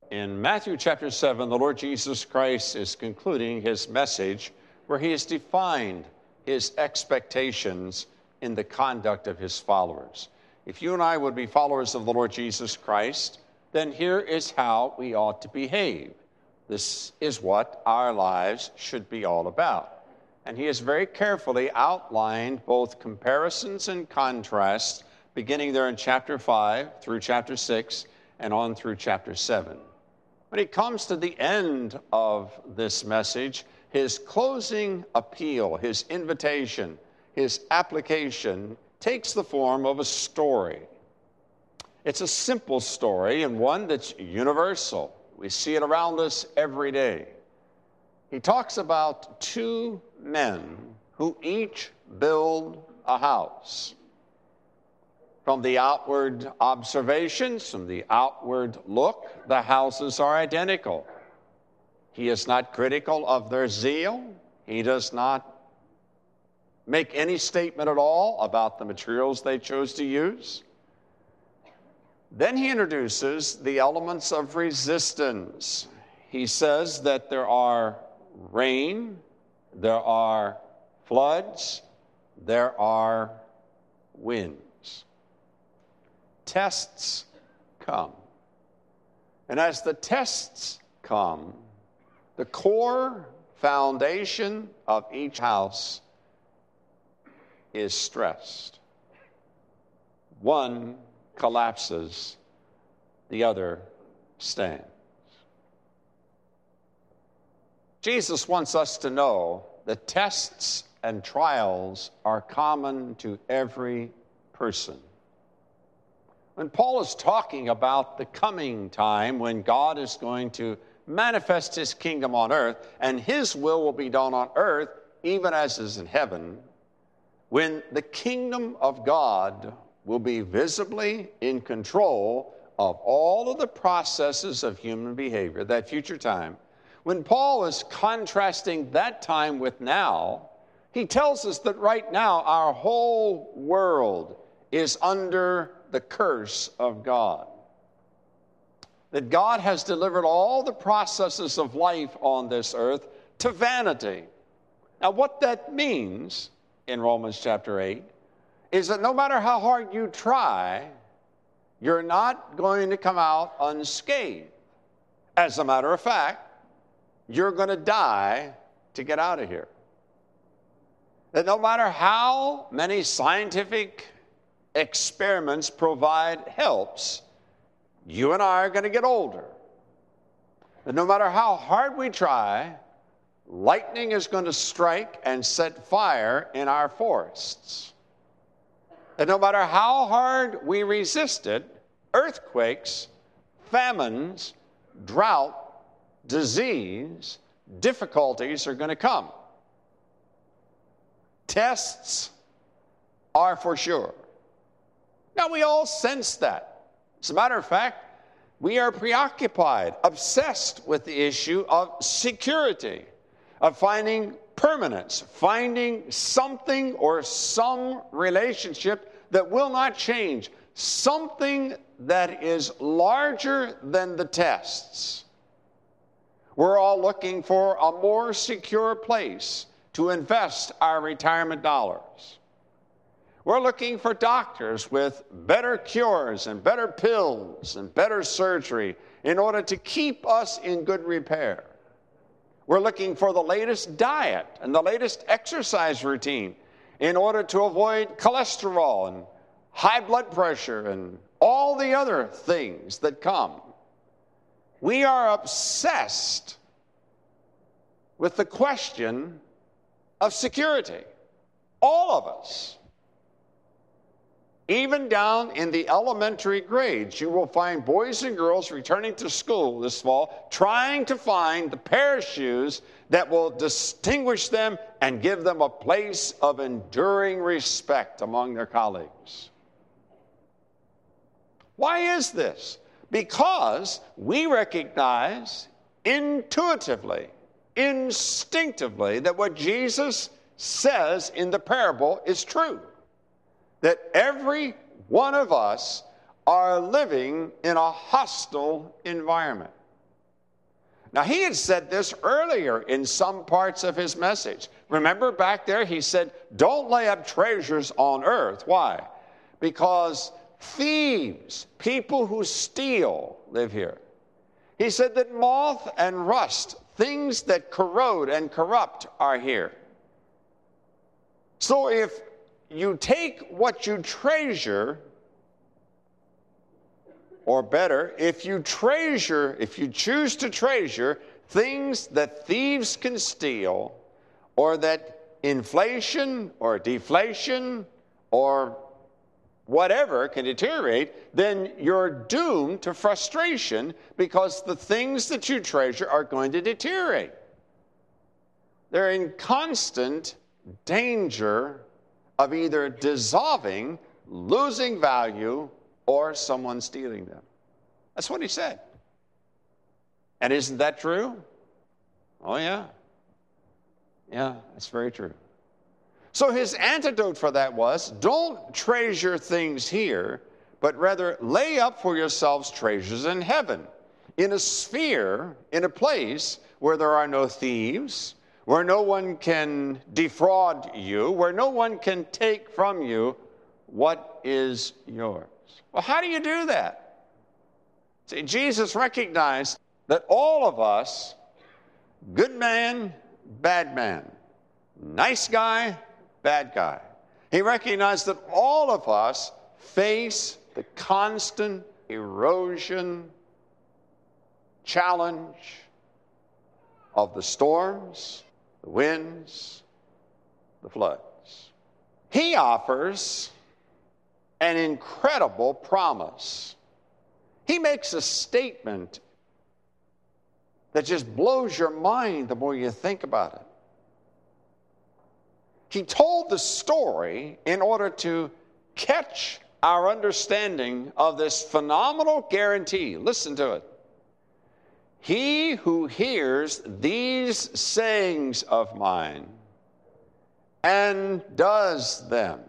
In Matthew chapter 7, the Lord Jesus Christ is concluding his message where he has defined his expectations in the conduct of his followers. If you and I would be followers of the Lord Jesus Christ, then here is how we ought to behave. This is what our lives should be all about. And he has very carefully outlined both comparisons and contrasts, beginning there in chapter 5 through chapter 6 and on through chapter 7. When he comes to the end of this message, his closing appeal, his invitation, his application takes the form of a story. It's a simple story and one that's universal. We see it around us every day. He talks about two men who each build a house. From the outward observations, from the outward look, the houses are identical. He is not critical of their zeal. He does not make any statement at all about the materials they chose to use. Then he introduces the elements of resistance. He says that there are rain, there are floods, there are winds. Tests come. And as the tests come, the core foundation of each house is stressed. One collapses, the other stands. Jesus wants us to know that tests and trials are common to every person. When Paul is talking about the coming time when God is going to manifest his kingdom on earth and his will be done on earth even as is in heaven, when the kingdom of God will be visibly in control of all of the processes of human behavior, that future time, when Paul is contrasting that time with now, he tells us that right now our whole world is under the curse of God. That God has delivered all the processes of life on this earth to vanity. Now, what that means in Romans chapter 8 is that no matter how hard you try, you're not going to come out unscathed. As a matter of fact, you're going to die to get out of here. That no matter how many scientific experiments provide helps, you and I are going to get older. And no matter how hard we try, lightning is going to strike and set fire in our forests. And no matter how hard we resist it, earthquakes, famines, drought, disease, difficulties are going to come. Tests are for sure. Now, we all sense that. As a matter of fact, we are preoccupied, obsessed with the issue of security, of finding permanence, finding something or some relationship that will not change, something that is larger than the tests. We're all looking for a more secure place to invest our retirement dollars. We're looking for doctors with better cures and better pills and better surgery in order to keep us in good repair. We're looking for the latest diet and the latest exercise routine in order to avoid cholesterol and high blood pressure and all the other things that come. We are obsessed with the question of security. All of us. Even down in the elementary grades, you will find boys and girls returning to school this fall trying to find the pair of shoes that will distinguish them and give them a place of enduring respect among their colleagues. Why is this? Because we recognize intuitively, instinctively, that what Jesus says in the parable is true. That every one of us are living in a hostile environment. Now, he had said this earlier in some parts of his message. Remember back there, he said, don't lay up treasures on earth. Why? Because thieves, people who steal, live here. He said that moth and rust, things that corrode and corrupt, are here. So if you take what you treasure, or better, if you choose to treasure things that thieves can steal, or that inflation or deflation or whatever can deteriorate, then you're doomed to frustration because the things that you treasure are going to deteriorate. They're in constant danger of either dissolving, losing value, or someone stealing them. That's what he said. And isn't that true? Oh, yeah. Yeah, that's very true. So his antidote for that was, don't treasure things here, but rather lay up for yourselves treasures in heaven, in a sphere, in a place where there are no thieves, where no one can defraud you, where no one can take from you what is yours. Well, how do you do that? See, Jesus recognized that all of us, good man, bad man, nice guy, bad guy. He recognized that all of us face the constant erosion, challenge of the storms, the winds, the floods. He offers an incredible promise. He makes a statement that just blows your mind the more you think about it. He told the story in order to catch our understanding of this phenomenal guarantee. Listen to it. He who hears these sayings of mine and does them,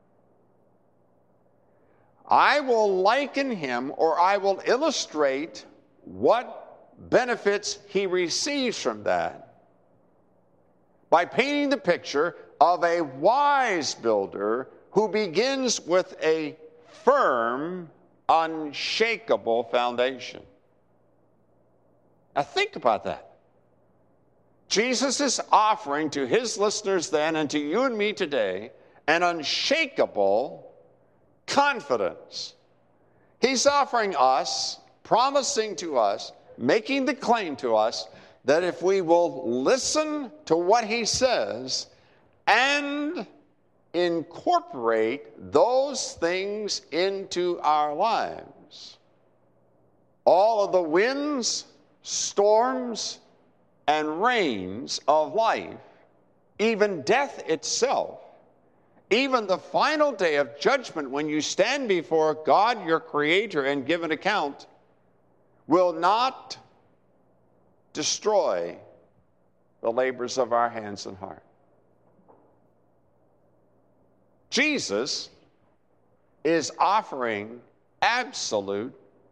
I will liken him, or I will illustrate what benefits he receives from that by painting the picture of a wise builder who begins with a firm, unshakable foundation. Now think about that. Jesus is offering to his listeners then and to you and me today an unshakable confidence. He's offering us, promising to us, making the claim to us that if we will listen to what he says and incorporate those things into our lives, all of the winds, storms, and rains of life, even death itself, even the final day of judgment when you stand before God, your Creator, and give an account, will not destroy the labors of our hands and heart. Jesus is offering absolute,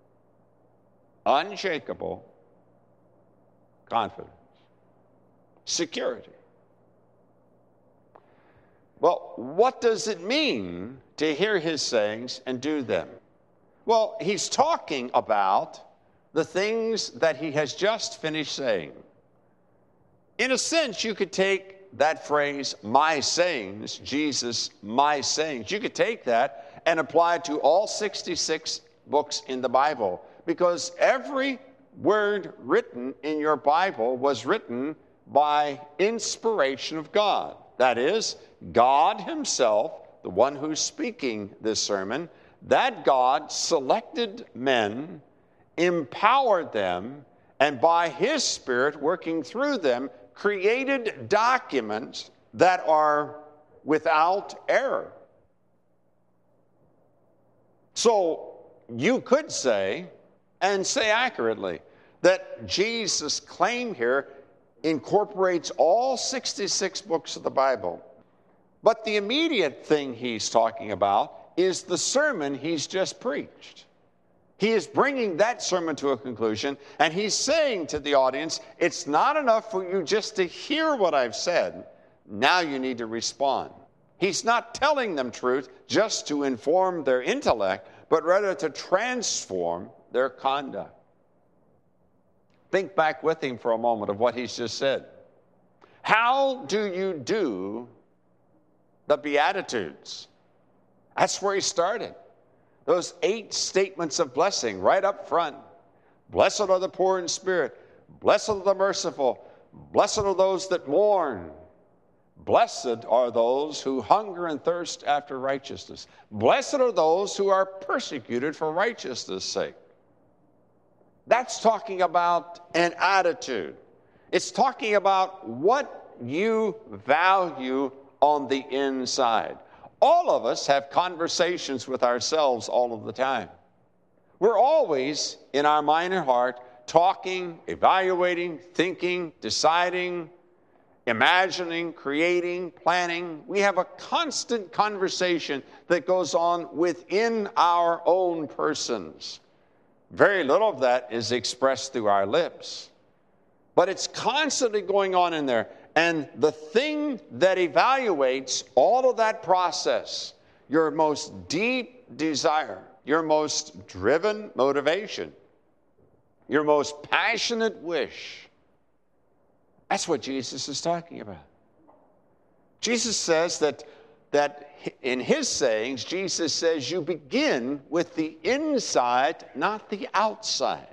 unshakable confidence, security. Well, what does it mean to hear his sayings and do them? Well, he's talking about the things that he has just finished saying. In a sense, you could take that phrase, my sayings, Jesus, my sayings. You could take that and apply it to all 66 books in the Bible, because every word written in your Bible was written by inspiration of God. That is, God himself, the one who's speaking this sermon, that God selected men, empowered them, and by his Spirit working through them, created documents that are without error. So you could say, and say accurately, that Jesus' claim here incorporates all 66 books of the Bible. But the immediate thing he's talking about is the sermon he's just preached. He is bringing that sermon to a conclusion, and he's saying to the audience, it's not enough for you just to hear what I've said. Now you need to respond. He's not telling them truth just to inform their intellect, but rather to transform their conduct. Think back with him for a moment of what he's just said. How do you do the Beatitudes? That's where he started. Those 8 statements of blessing right up front. Blessed are the poor in spirit. Blessed are the merciful. Blessed are those that mourn. Blessed are those who hunger and thirst after righteousness. Blessed are those who are persecuted for righteousness' sake. That's talking about an attitude. It's talking about what you value on the inside. All of us have conversations with ourselves all of the time. We're always, in our mind and heart, talking, evaluating, thinking, deciding, imagining, creating, planning. We have a constant conversation that goes on within our own persons. Very little of that is expressed through our lips, but it's constantly going on in there. And the thing that evaluates all of that process, your most deep desire, your most driven motivation, your most passionate wish, that's what Jesus is talking about. Jesus says that in his sayings, Jesus says you begin with the inside, not the outside.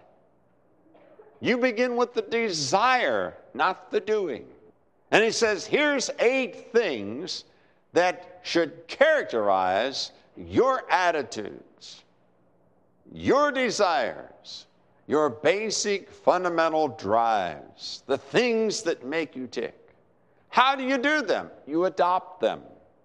You begin with the desire, not the doing. And he says, here's 8 things that should characterize your attitudes, your desires, your basic fundamental drives, the things that make you tick. How do you do them? You adopt them.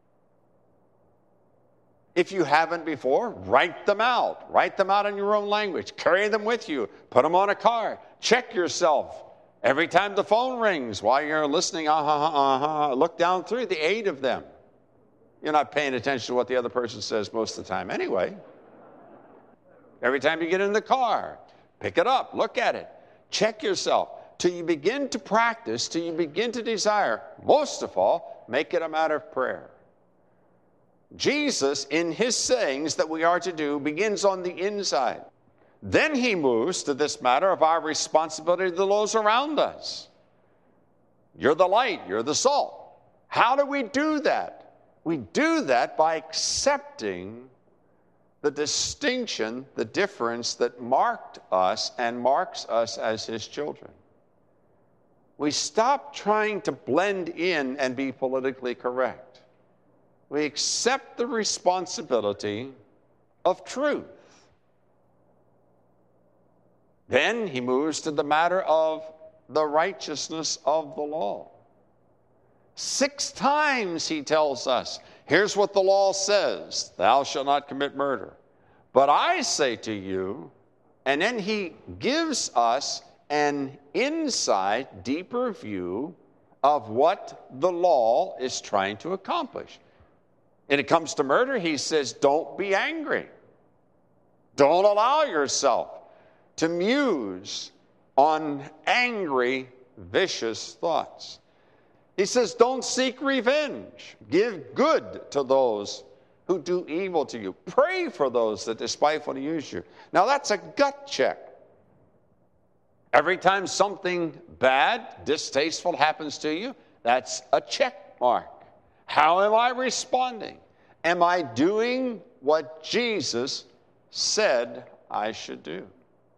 If you haven't before, write them out. Write them out in your own language. Carry them with you. Put them on a card. Check yourself. Every time the phone rings while you're listening, look down through the 8 of them. You're not paying attention to what the other person says most of the time anyway. Every time you get in the car, pick it up, look at it, check yourself. Till you begin to practice, till you begin to desire, most of all, make it a matter of prayer. Jesus, in his sayings that we are to do, begins on the inside. Then he moves to this matter of our responsibility to those around us. You're the light, you're the salt. How do we do that? We do that by accepting the distinction, the difference that marked us and marks us as his children. We stop trying to blend in and be politically correct. We accept the responsibility of truth. Then he moves to the matter of the righteousness of the law. 6 times he tells us, here's what the law says, thou shalt not commit murder. But I say to you, and then he gives us an inside, deeper view of what the law is trying to accomplish. When it comes to murder, he says, don't be angry. Don't allow yourself to muse on angry, vicious thoughts. He says, don't seek revenge. Give good to those who do evil to you. Pray for those that despitefully use you. Now that's a gut check. Every time something bad, distasteful happens to you, that's a check mark. How am I responding? Am I doing what Jesus said I should do?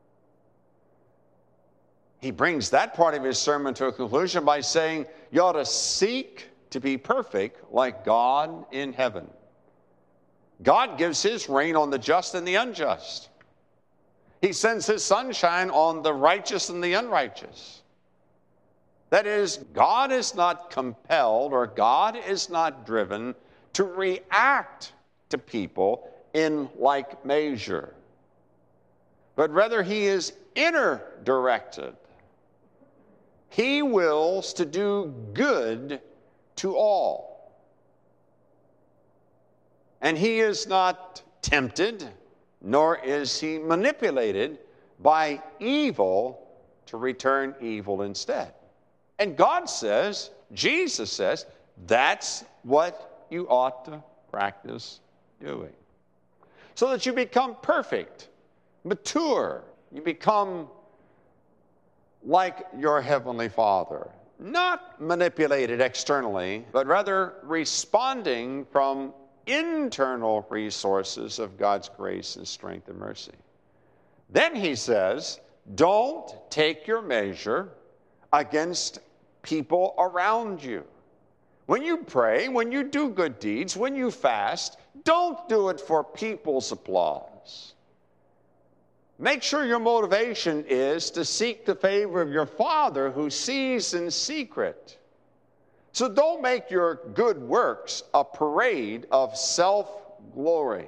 He brings that part of his sermon to a conclusion by saying, you ought to seek to be perfect like God in heaven. God gives his rain on the just and the unjust. He sends his sunshine on the righteous and the unrighteous. That is, God is not compelled or God is not driven to react to people in like measure, but rather he is inner directed. He wills to do good to all. And he is not tempted. nor is he manipulated by evil to return evil instead. And God says, Jesus says, that's what you ought to practice doing. So that you become perfect, mature. You become like your Heavenly Father. Not manipulated externally, but rather responding from internal resources of God's grace and strength and mercy. Then he says, don't take your measure against people around you. When you pray, when you do good deeds, when you fast, don't do it for people's applause. Make sure your motivation is to seek the favor of your Father who sees in secret. So don't make your good works a parade of self-glory.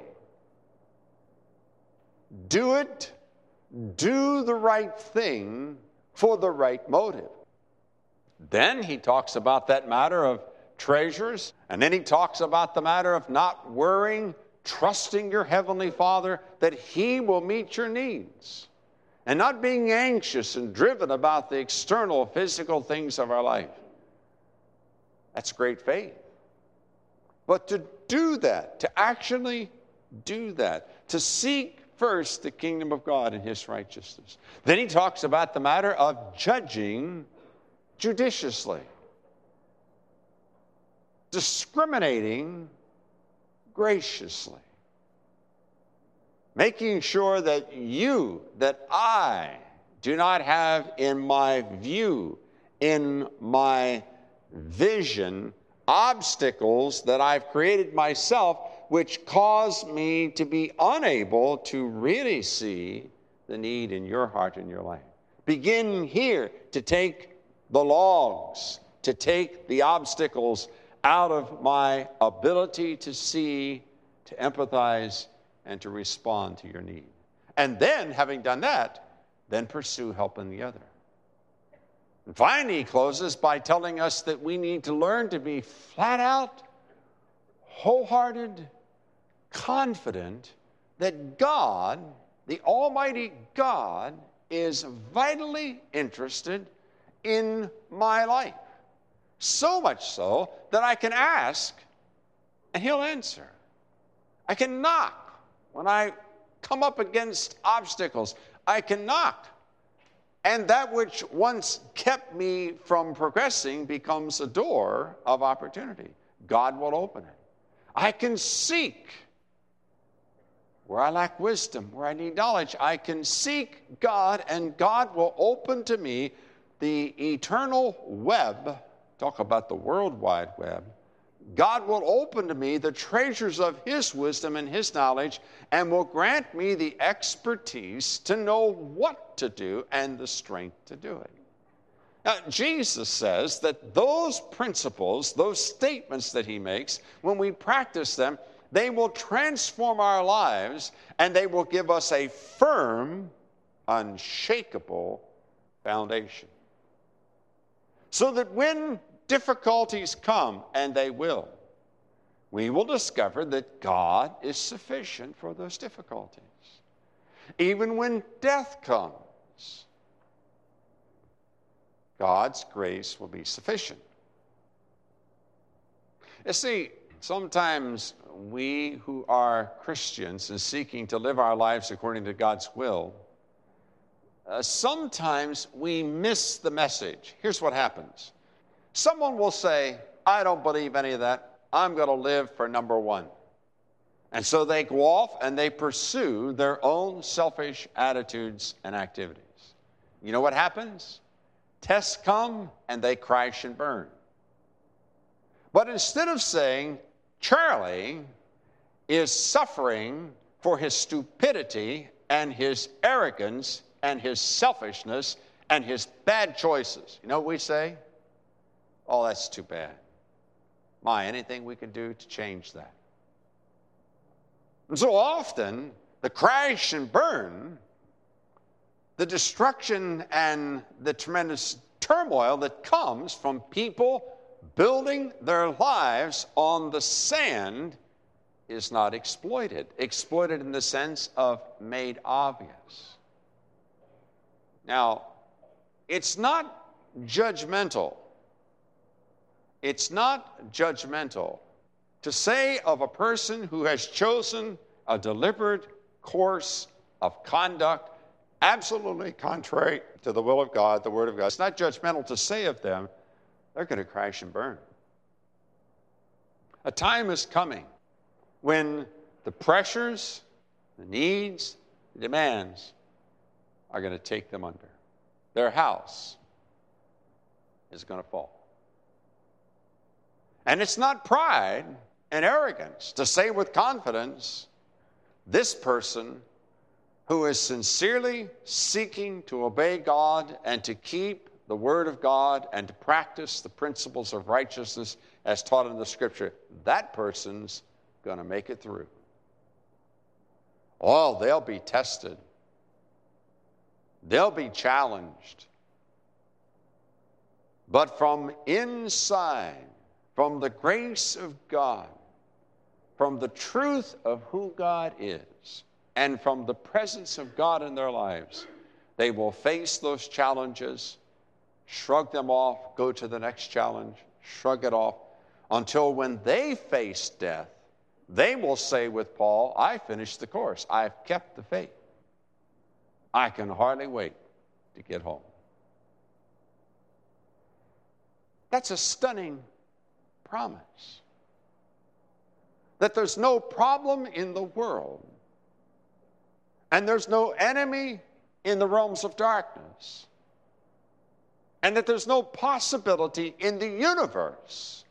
Do the right thing for the right motive. Then he talks about that matter of treasures, and then he talks about the matter of not worrying, trusting your Heavenly Father that He will meet your needs, and not being anxious and driven about the external physical things of our life. That's great faith. But to do that, to actually do that, to seek first the kingdom of God and His righteousness. Then he talks about the matter of judging judiciously, discriminating graciously, making sure that I do not have in my view, in my vision, obstacles that I've created myself which cause me to be unable to really see the need in your heart and your life. Begin here to take the logs, to take the obstacles out of my ability to see, to empathize, and to respond to your need. And then, having done that, then pursue helping the other. And finally, he closes by telling us that we need to learn to be flat out, wholehearted, confident that God, the Almighty God, is vitally interested in my life. So much so that I can ask and He'll answer. I can knock when I come up against obstacles. I can knock, and that which once kept me from progressing becomes a door of opportunity. God will open it. I can seek where I lack wisdom, where I need knowledge. I can seek God, and God will open to me the eternal web. Talk about the World Wide Web. God will open to me the treasures of His wisdom and His knowledge, and will grant me the expertise to know what to do and the strength to do it. Now, Jesus says that those principles, those statements that He makes, when we practice them, they will transform our lives, and they will give us a firm, unshakable foundation. So that when difficulties come, and they will, we will discover that God is sufficient for those difficulties. Even when death comes, God's grace will be sufficient. You see, sometimes we who are Christians and seeking to live our lives according to God's will, sometimes we miss the message. Here's what happens. Someone will say, I don't believe any of that. I'm going to live for number one. And so they go off and they pursue their own selfish attitudes and activities. You know what happens? Tests come and they crash and burn. But instead of saying, Charlie is suffering for his stupidity and his arrogance and his selfishness and his bad choices, you know what we say? Oh, that's too bad. My, anything we can do to change that? And so often, the crash and burn, the destruction and the tremendous turmoil that comes from people building their lives on the sand is not exploited. Exploited in the sense of made obvious. Now, it's not judgmental. It's not judgmental to say of a person who has chosen a deliberate course of conduct absolutely contrary to the will of God, the Word of God. It's not judgmental to say of them, they're going to crash and burn. A time is coming when the pressures, the needs, the demands are going to take them under. Their house is going to fall. And it's not pride and arrogance to say with confidence, this person who is sincerely seeking to obey God and to keep the Word of God and to practice the principles of righteousness as taught in the Scripture, that person's going to make it through. Oh, they'll be tested. They'll be challenged. But from inside, from the grace of God, from the truth of who God is, and from the presence of God in their lives, they will face those challenges, shrug them off, go to the next challenge, shrug it off, until when they face death, they will say with Paul, I finished the course. I've kept the faith. I can hardly wait to get home. That's a stunning promise. That there's no problem in the world, and there's no enemy in the realms of darkness, and that there's no possibility in the universe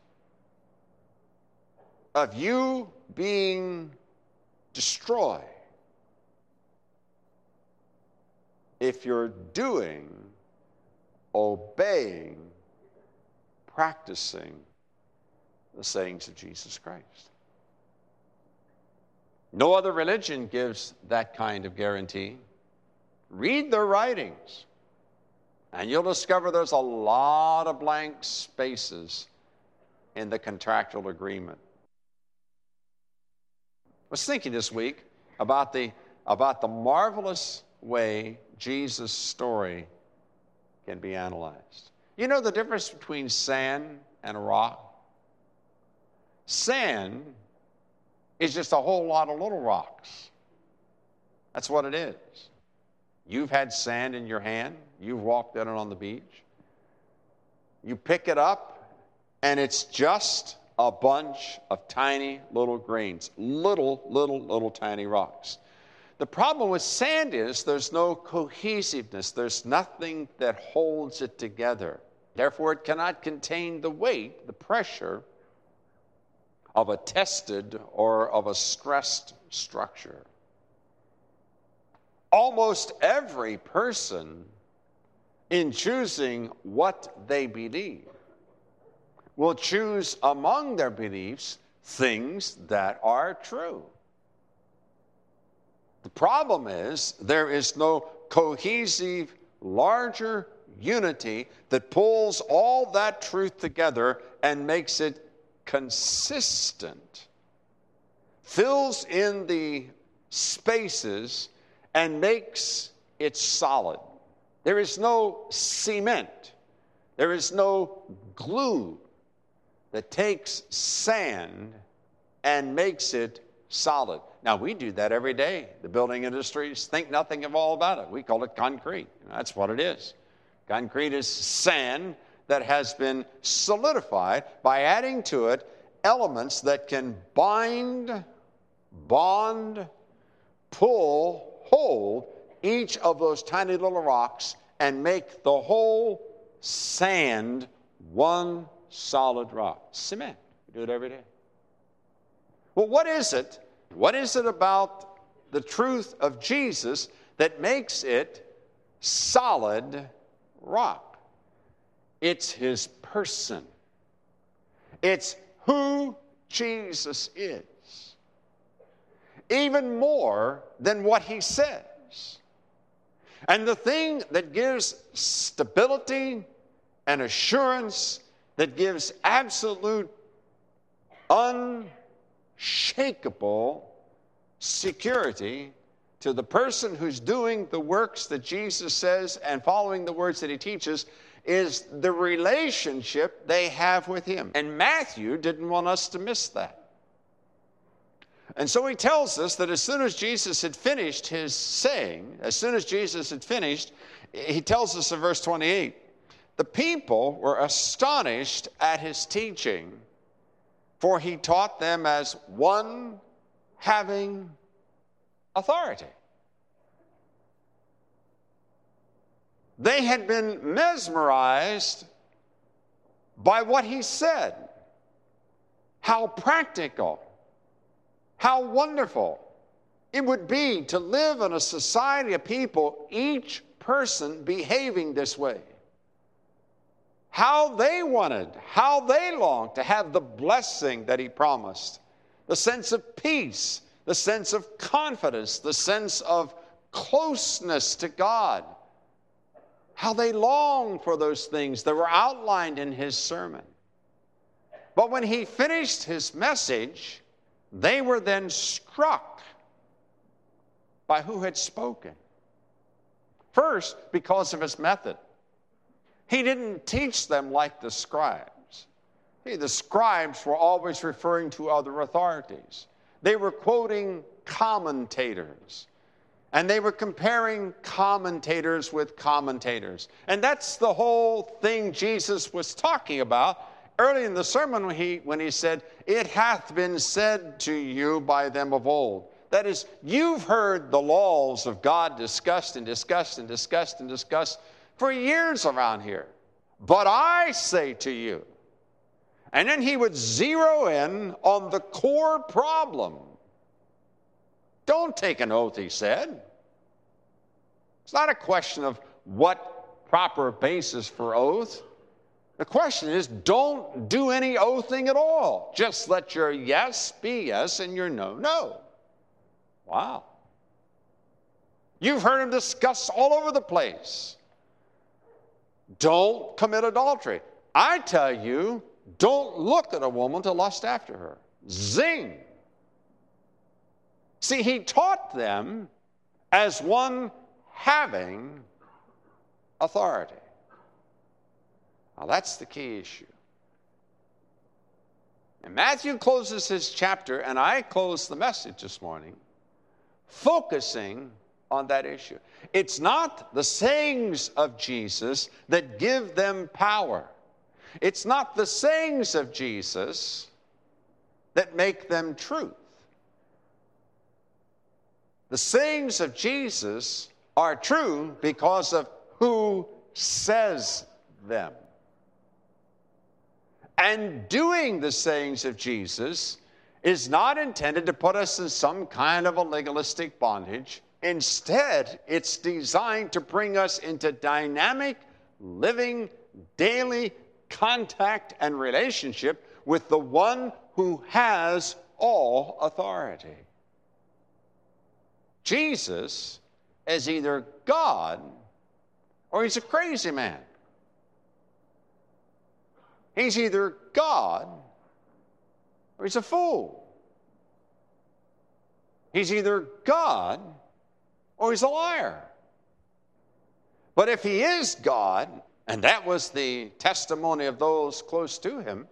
of you being destroyed if you're doing, obeying, practicing the sayings of Jesus Christ. No other religion gives that kind of guarantee. Read their writings, and you'll discover there's a lot of blank spaces in the contractual agreement. I was thinking this week about the marvelous way Jesus' story can be analyzed. You know the difference between sand and a rock? Sand is just a whole lot of little rocks. That's what it is. You've had sand in your hand. You've walked in it on the beach. You pick it up, and it's just a bunch of tiny little grains, little tiny rocks. The problem with sand is there's no cohesiveness. There's nothing that holds it together. Therefore, it cannot contain the weight, the pressure of a tested or of a stressed structure. Almost every person, in choosing what they believe, will choose among their beliefs things that are true. The problem is there is no cohesive, larger unity that pulls all that truth together and makes it consistent, fills in the spaces, and makes it solid. There is no cement. There is no glue that takes sand and makes it solid. Now, we do that every day. The building industries think nothing of all about it. We call it concrete. That's what it is. Concrete is sand that has been solidified by adding to it elements that can bind, bond, pull, hold each of those tiny little rocks and make the whole sand one solid rock. Cement. We do it every day. Well, what is it? What is it about the truth of Jesus that makes it solid rock? It's his person. It's who Jesus is. Even more than what he says. And the thing that gives stability and assurance, that gives absolute unshakable security to the person who's doing the works that Jesus says and following the words that he teaches is the relationship they have with him. And Matthew didn't want us to miss that. And so he tells us that as soon as Jesus had finished his saying, as soon as Jesus had finished, he tells us in verse 28, the people were astonished at his teaching, for he taught them as one having authority. They had been mesmerized by what he said. How practical, how wonderful it would be to live in a society of people, each person behaving this way. How they wanted, how they longed to have the blessing that he promised, the sense of peace, the sense of confidence, the sense of closeness to God. How they longed for those things that were outlined in his sermon. But when he finished his message, they were then struck by who had spoken. First, because of his method. He didn't teach them like the scribes. The scribes were always referring to other authorities. They were quoting commentators. And they were comparing commentators with commentators. And that's the whole thing Jesus was talking about early in the sermon when he said, "It hath been said to you by them of old." That is, you've heard the laws of God discussed and discussed and discussed and discussed for years around here. But I say to you. And then he would zero in on the core problem. Don't take an oath, he said. It's not a question of what proper basis for oath. The question is, don't do any oathing at all. Just let your yes be yes and your no, no. Wow. You've heard him discuss all over the place. Don't commit adultery. I tell you, don't look at a woman to lust after her. Zing. See, he taught them as one having authority. Now, that's the key issue. And Matthew closes his chapter, and I close the message this morning, focusing on that issue. It's not the sayings of Jesus that give them power. It's not the sayings of Jesus that make them truth. The sayings of Jesus are true because of who says them. And doing the sayings of Jesus is not intended to put us in some kind of a legalistic bondage. Instead, it's designed to bring us into dynamic, living, daily contact and relationship with the one who has all authority. Jesus is either God or he's a crazy man. He's either God or he's a fool. He's either God or he's a liar. But if he is God, and that was the testimony of those close to him,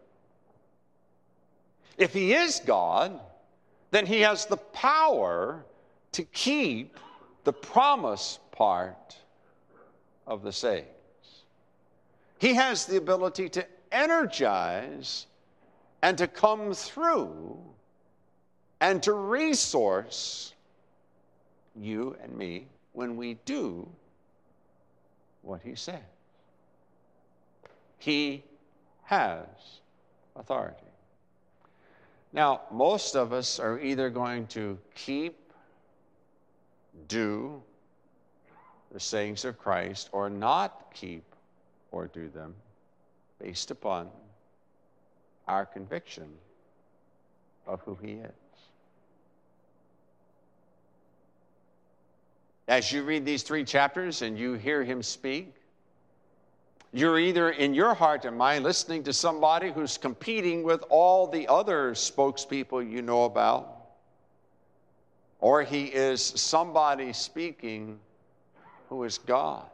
if he is God, then he has the power to keep the promise part of the sayings. He has the ability to energize and to come through and to resource you and me when we do what he says. He has authority. Now, most of us are either going to do the sayings of Christ or not keep or do them based upon our conviction of who he is. As you read these 3 chapters and you hear him speak, You're either in your heart and mind listening to somebody who's competing with all the other spokespeople you know about, or he is somebody speaking who is God.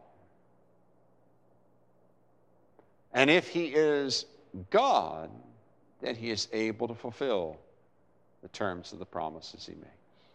And if he is God, then he is able to fulfill the terms of the promises he makes.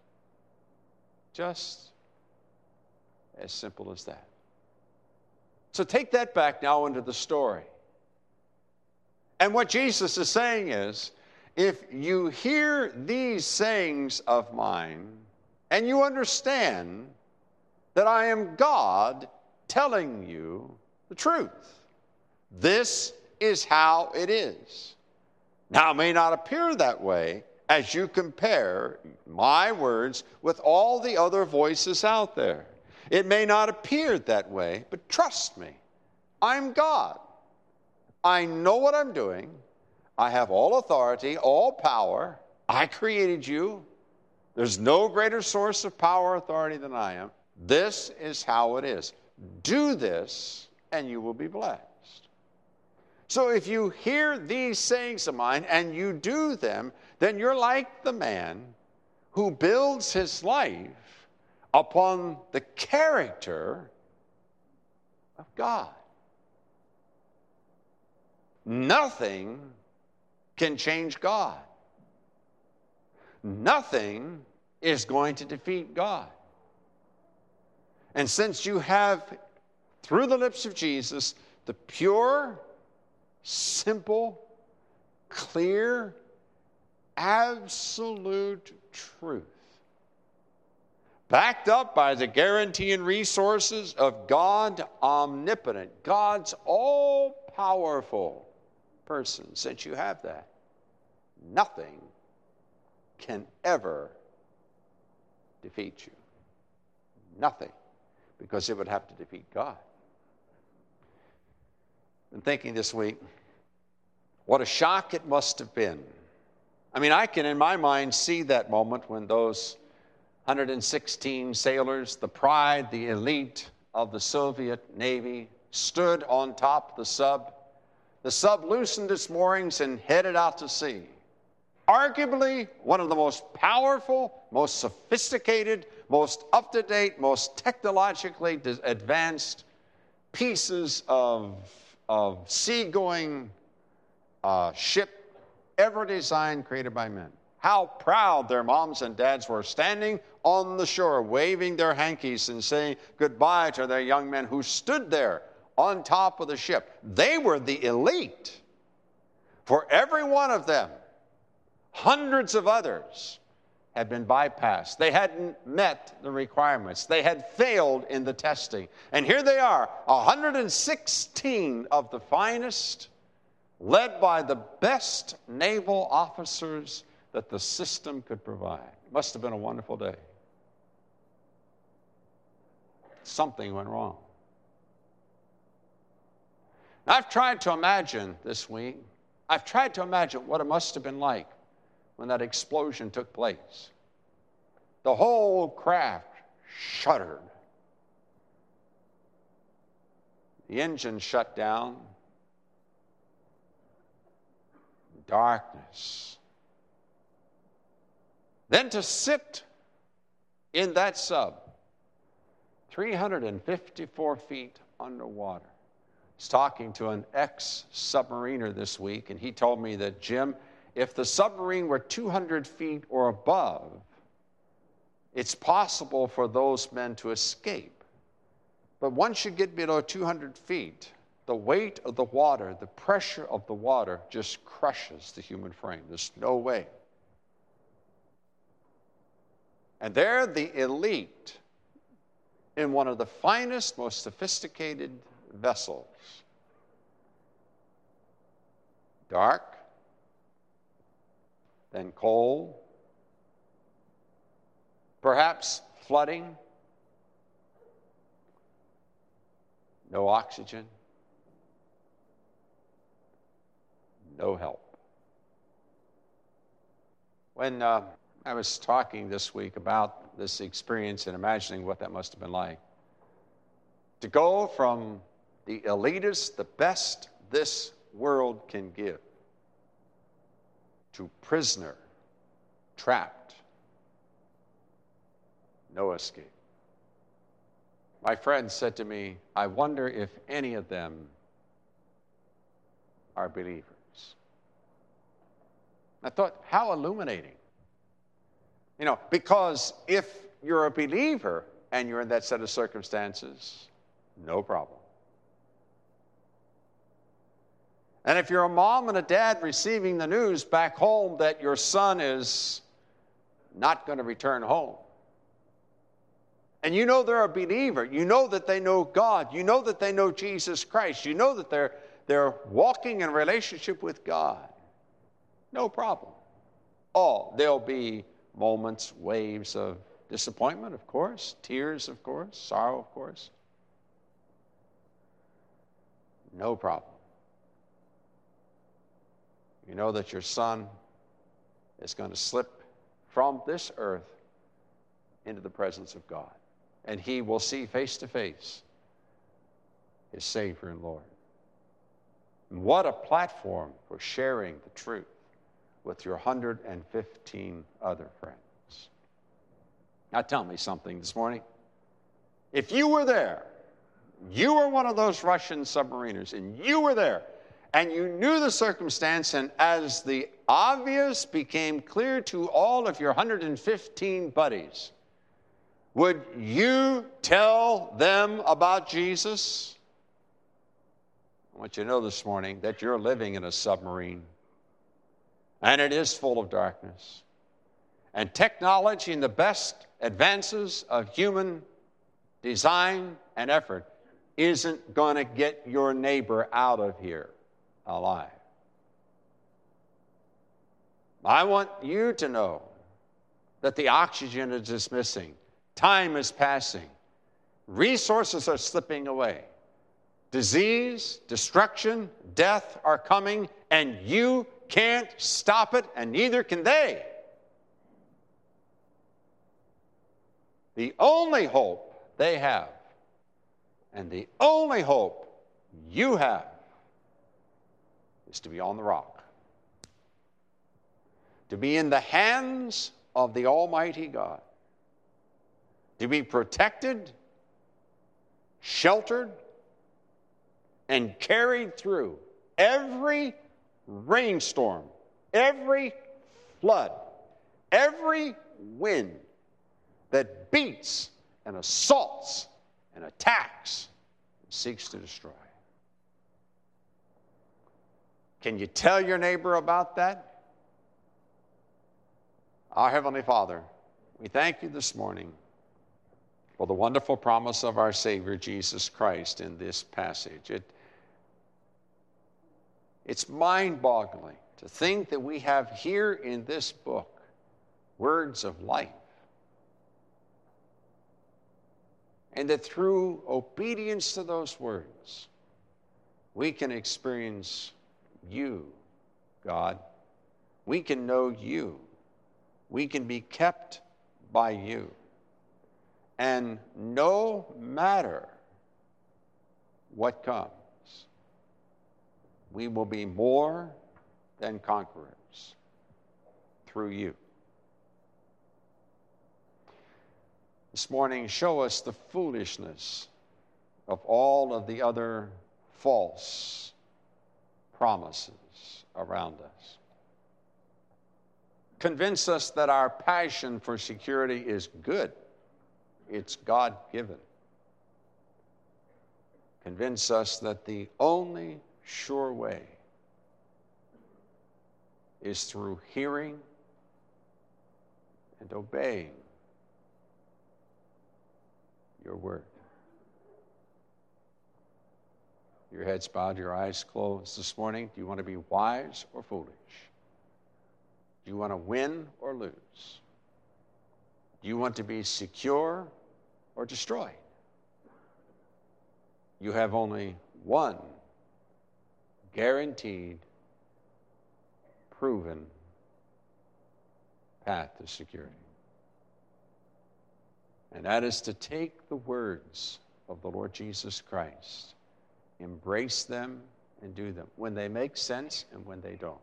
Just as simple as that. So take that back now into the story. And what Jesus is saying is, if you hear these sayings of mine, and you understand that I am God telling you the truth, this is how it is. Now, it may not appear that way as you compare my words with all the other voices out there. It may not appear that way, but trust me, I'm God. I know what I'm doing. I have all authority, all power. I created you. There's no greater source of power or authority than I am. This is how it is. Do this, and you will be blessed. So if you hear these sayings of mine and you do them, then you're like the man who builds his life upon the character of God. Nothing can change God. Nothing is going to defeat God. And since you have, through the lips of Jesus, the pure, simple, clear, absolute truth, backed up by the guarantee and resources of God omnipotent, God's all-powerful person, since you have that, nothing can ever defeat you. Nothing, because it would have to defeat God. Been thinking this week, what a shock it must have been. I mean, I can, in my mind, see that moment when those 116 sailors, the pride, the elite of the Soviet Navy, stood on top of the sub. The sub loosened its moorings and headed out to sea. Arguably one of the most powerful, most sophisticated, most up-to-date, most technologically advanced pieces of seagoing ship ever designed, created by men. How proud their moms and dads were, standing on the shore, waving their hankies and saying goodbye to their young men who stood there on top of the ship. They were the elite. For every one of them, hundreds of others had been bypassed. They hadn't met the requirements. They had failed in the testing. And here they are, 116 of the finest, led by the best naval officers that the system could provide. It must have been a wonderful day. Something went wrong. I've tried to imagine this week, I've tried to imagine what it must have been like when that explosion took place. The whole craft shuddered. The engine shut down. Darkness. Then to sit in that sub, 354 feet underwater. I was talking to an ex-submariner this week, and he told me that, Jim, if the submarine were 200 feet or above, it's possible for those men to escape. But once you get below 200 feet, the weight of the water, the pressure of the water just crushes the human frame. There's no way. And they're the elite in one of the finest, most sophisticated vessels. Dark, then cold, perhaps flooding, no oxygen, no help. When I was talking this week about this experience and imagining what that must have been like, to go from the elitist, the best this world can give, to prisoner, trapped, no escape. My friend said to me, I wonder if any of them are believers. I thought, how illuminating. Because if you're a believer and you're in that set of circumstances, no problem. And if you're a mom and a dad receiving the news back home that your son is not going to return home, and you know they're a believer, you know that they know God, you know that they know Jesus Christ, you know that they're walking in relationship with God, no problem. There'll be moments, waves of disappointment, of course, tears, of course, sorrow, of course. No problem. You know that your son is going to slip from this earth into the presence of God, and he will see face to face his Savior and Lord. And what a platform for sharing the truth with your 115 other friends. Now tell me something this morning. If you were there, you were one of those Russian submariners, and you were there, and you knew the circumstance, and as the obvious became clear to all of your 115 buddies, would you tell them about Jesus? I want you to know this morning that you're living in a submarine, and it is full of darkness. And technology and the best advances of human design and effort isn't going to get your neighbor out of here alive. I want you to know that the oxygen is just missing. Time is passing. Resources are slipping away. Disease, destruction, death are coming, and you can't stop it, and neither can they. The only hope they have, and the only hope you have, is to be on the rock, to be in the hands of the Almighty God, to be protected, sheltered, and carried through every rainstorm, every flood, every wind that beats and assaults and attacks and seeks to destroy. Can you tell your neighbor about that? Our Heavenly Father, we thank you this morning for the wonderful promise of our Savior Jesus Christ in this passage. It's mind-boggling to think that we have here in this book words of life, and that through obedience to those words, we can experience you, God. We can know you. We can be kept by you. And no matter what comes, we will be more than conquerors through you. This morning, show us the foolishness of all of the other false promises around us. Convince us that our passion for security is good. It's God-given. Convince us that the only sure way is through hearing and obeying your word. Your heads bowed, your eyes closed this morning. Do you want to be wise or foolish? Do you want to win or lose? Do you want to be secure or destroyed? You have only one guaranteed, proven path to security. And that is to take the words of the Lord Jesus Christ embrace them, and do them, when they make sense and when they don't.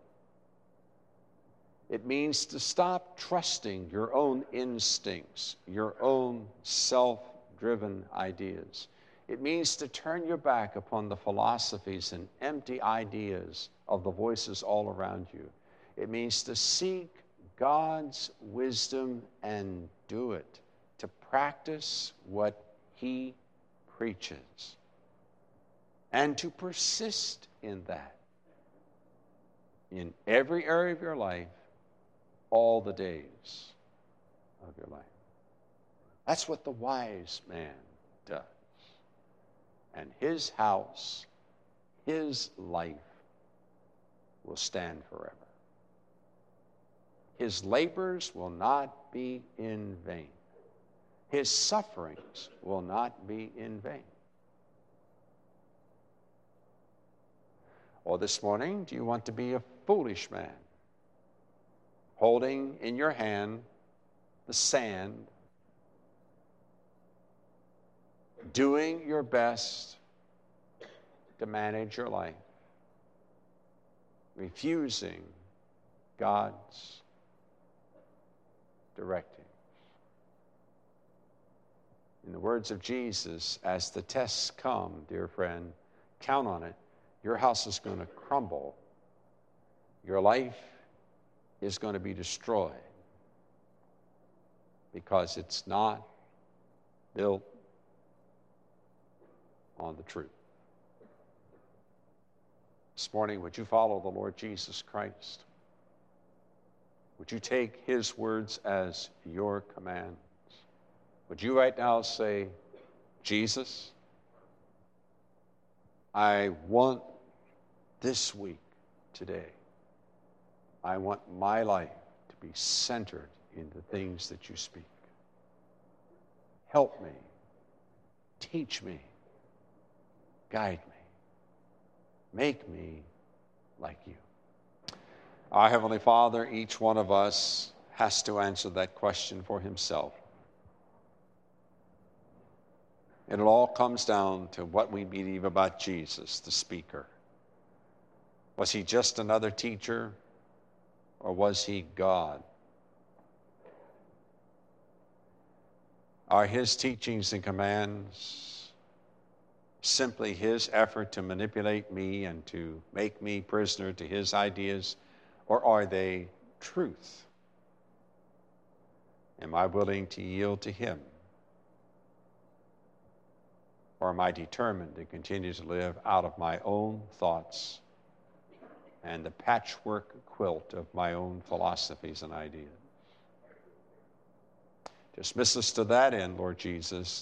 It means to stop trusting your own instincts, your own self-driven ideas. It means to turn your back upon the philosophies and empty ideas of the voices all around you. It means to seek God's wisdom and do it, to practice what He preaches, and to persist in that in every area of your life, all the days of your life. That's what the wise man does. And his house, his life will stand forever. His labors will not be in vain. His sufferings will not be in vain. Or this morning, do you want to be a foolish man, holding in your hand the sand, doing your best to manage your life, refusing God's directing? In the words of Jesus, as the tests come, dear friend, count on it. Your house is going to crumble. Your life is going to be destroyed because it's not built on the truth. This morning, would you follow the Lord Jesus Christ? Would you take His words as your commands? Would you right now say, Jesus, I want this week, today, I want my life to be centered in the things that you speak. Help me, teach me, guide me, make me like you. Our Heavenly Father, each one of us has to answer that question for himself. And it all comes down to what we believe about Jesus, the speaker. Was he just another teacher, or was he God? Are his teachings and commands simply his effort to manipulate me and to make me prisoner to his ideas, or are they truth? Am I willing to yield to him? Or am I determined to continue to live out of my own thoughts and the patchwork quilt of my own philosophies and ideas? Dismiss us to that end, Lord Jesus.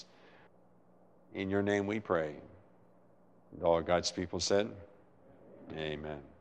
In your name we pray. And all God's people said, amen.